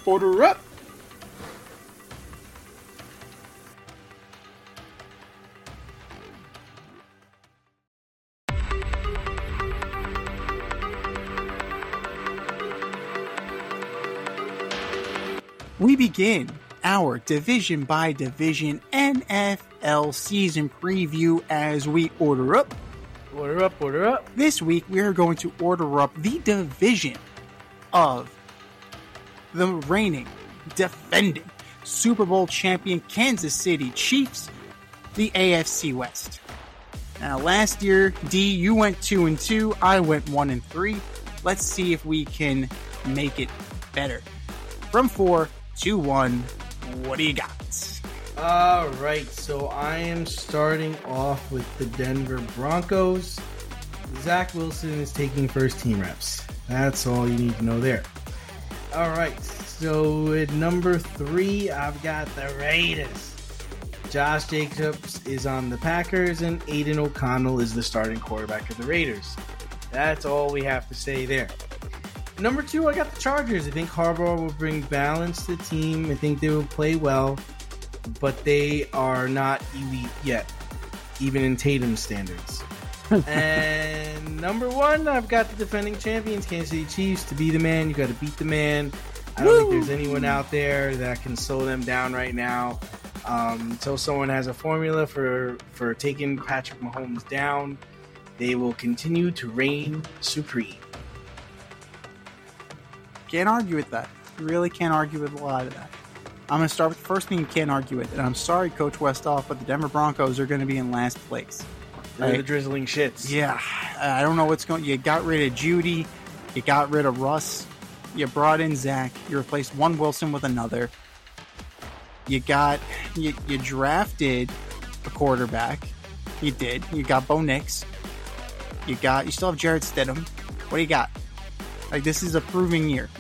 Order up! We begin our division by division NFL season preview as we order up. Order up, order up. This week we are going to order up the division of the reigning, defending Super Bowl champion Kansas City Chiefs, the AFC West. Now last year, D, you went 2-2, I went 1-3. Let's see if we can make it better. From 4 to 1, what do you got? All right, so I am starting off with the Denver Broncos. Zach Wilson is taking first team reps. That's all you need to know there. All right, so at number 3, I've got the Raiders. Josh Jacobs is on the Packers, and Aiden O'Connell is the starting quarterback of the Raiders. That's all we have to say there. Number 2, I got the Chargers. I think Harbaugh will bring balance to the team. I think they will play well, but they are not elite yet, even in Tatum's standards. And number 1, I've got the defending champions, Kansas City Chiefs. To be the man, you got to beat the man. I don't think there's anyone out there that can slow them down right now. Until someone has a formula for taking Patrick Mahomes down, they will continue to reign supreme. Can't argue with that. You really can't argue with a lot of that. I'm going to start with the first thing you can't argue with. And I'm sorry, Coach Westhoff, but the Denver Broncos are going to be in last place. They're the drizzling shits. Yeah. I don't know what's going on. You got rid of Judy. You got rid of Russ. You brought in Zach. You replaced one Wilson with another. You drafted a quarterback. You did. You got Bo Nix. You still have Jarrett Stidham. What do you got? Like, this is a proving year.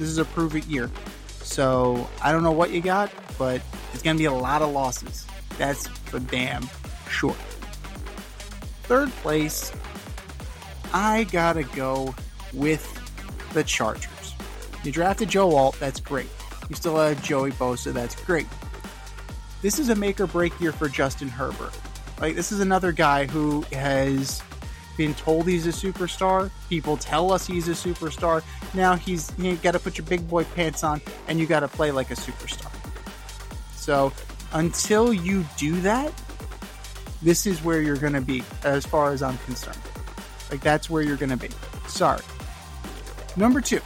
So, I don't know what you got, but it's going to be a lot of losses. That's for damn sure. Third place, I got to go with the Chargers. You drafted Joe Alt, that's great. You still have Joey Bosa, that's great. This is a make or break year for Justin Herbert. Like, this is another guy who has been told he's a superstar. People tell us he's a superstar. Now you got to put your big boy pants on and you got to play like a superstar. So until you do that, this is where you're going to be as far as I'm concerned. Like, that's where you're going to be. Sorry. Number 2.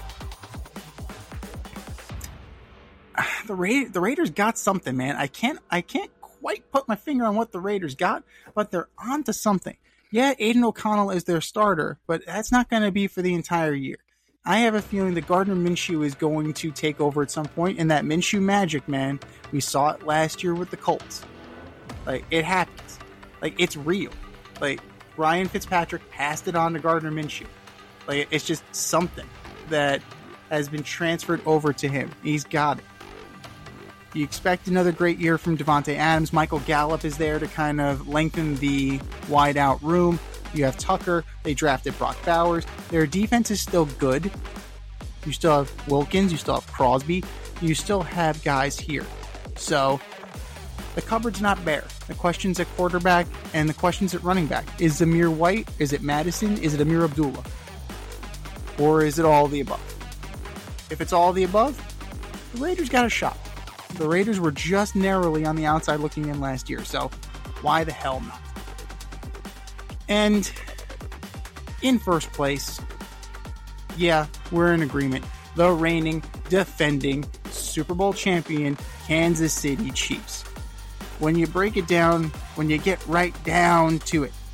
The Raiders got something, man. I can't quite put my finger on what the Raiders got, but they're onto something. Yeah, Aiden O'Connell is their starter, but that's not going to be for the entire year. I have a feeling that Gardner Minshew is going to take over at some point, and that Minshew magic, man, we saw it last year with the Colts. Like, it happens. Like, it's real. Like, Ryan Fitzpatrick passed it on to Gardner Minshew. Like, it's just something that has been transferred over to him. He's got it. You expect another great year from Devontae Adams. Michael Gallup is there to kind of lengthen the wide out room. You have Tucker. They drafted Brock Bowers. Their defense is still good. You still have Wilkins. You still have Crosby. You still have guys here. So the cupboard's not bare. The question's at quarterback and the question's at running back. Is Zamir White? Is it Madison? Is it Amir Abdullah? Or is it all the above? If it's all the above, the Raiders got a shot. The Raiders were just narrowly on the outside looking in last year, so why the hell not? And in first place, yeah, we're in agreement. The reigning, defending Super Bowl champion Kansas City Chiefs. When you break it down, when you get right down to it,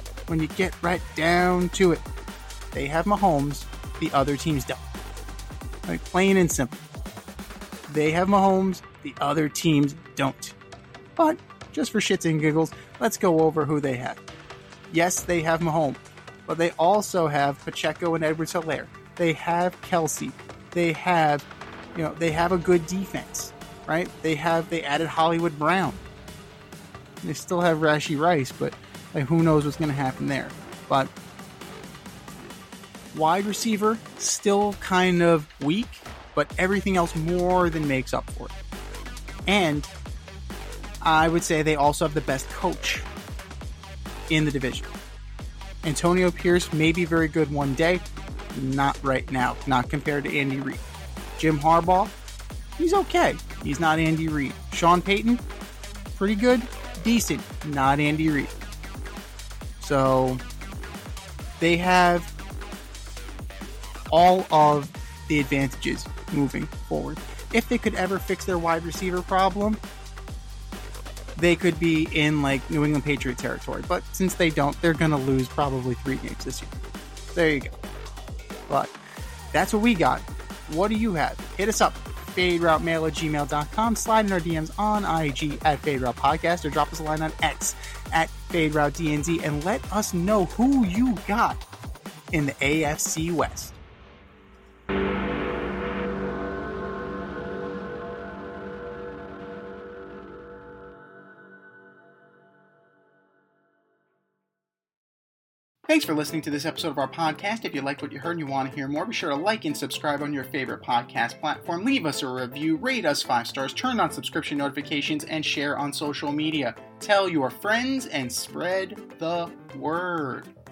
they have Mahomes, the other teams don't. Like, plain and simple. They have Mahomes, the other teams don't. But, just for shits and giggles, let's go over who they have. Yes, they have Mahomes, but they also have Pacheco and Edwards-Helaire. They have Kelsey. They have a good defense, right? They added Hollywood Brown. They still have Rashee Rice, but who knows what's going to happen there. But wide receiver, still kind of weak. but everything else more than makes up for it. And I would say they also have the best coach in the division. Antonio Pierce may be very good one day, not right now, not compared to Andy Reid. Jim Harbaugh, he's okay. He's not Andy Reid. Sean Payton, pretty good, decent, not Andy Reid. So they have all of the advantages moving forward. If they could ever fix their wide receiver problem, they could be in like New England Patriot territory. But since they don't, they're going to lose probably 3 games this year. There you go. But that's what we got. What do you have? Hit us up. FadeRouteMail@gmail.com. Slide in our DMs on IG at FadeRoutePodcast, or drop us a line on X at FadeRouteDNZ, and let us know who you got in the AFC West. Thanks for listening to this episode of our podcast. If you liked what you heard and you want to hear more, be sure to like and subscribe on your favorite podcast platform. Leave us a review, rate us 5 stars, turn on subscription notifications, and share on social media. Tell your friends and spread the word.